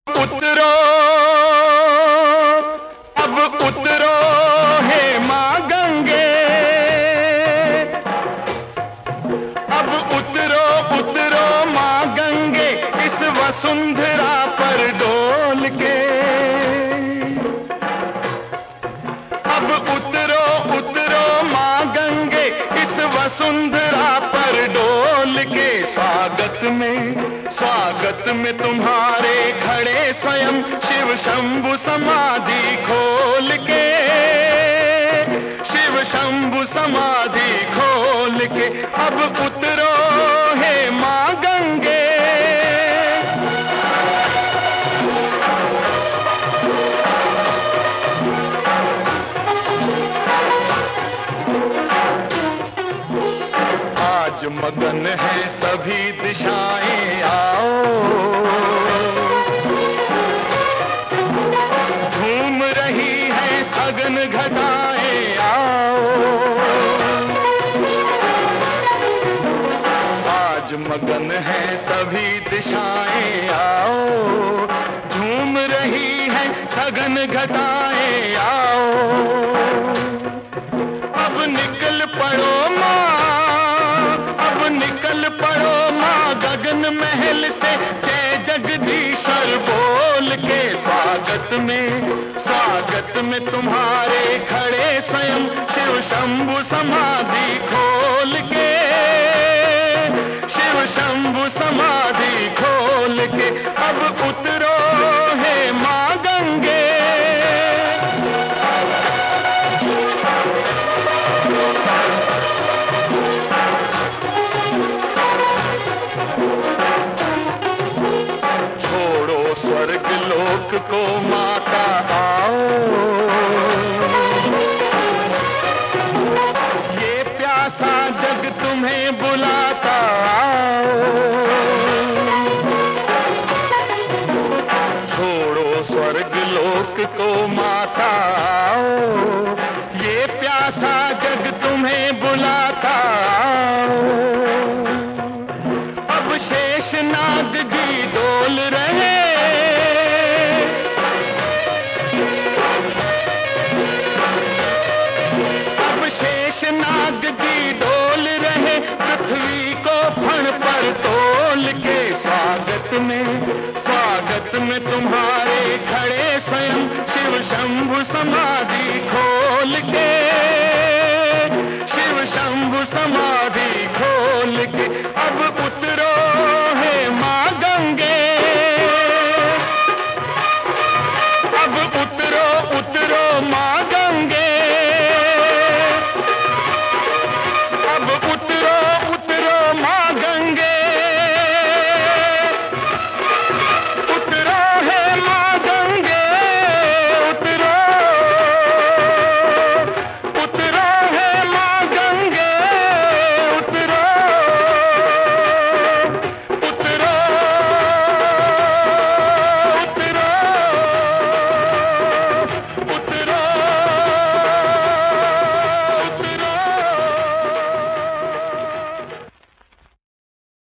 उतरो, अब उतरो हे माँ गंगे, अब उतरो उतरो माँ गंगे, इस वसुंधरा पर डोल के। अब उतरो उतरो माँ गंगे, इस वसुंधरा पर डोल के। स्वागत में तुम्हारे खड़े स्वयं शिव शंभु समाधि खोल के, शिव शंभु समाधि खोल के। अब उतरो हे माँ गंगे। आज मगन है सभी दिशाएं, आओ झूम रही है सघन घटाएं, आओ आज मगन है सभी दिशाएं, आओ झूम रही है सघन घटाएं, आओ अब निकल पड़ो माँ, अब निकल पड़ो माँ गगन महल से जय जगदीश्वर बोल के। स्वागत में तुम्हारे खड़े स्वयं शिव शंभु समाधि खोल के, शिव शंभु समाधि खोल के। अब उतरो हे माँ गंगे। स्वर्ग लोक को माँ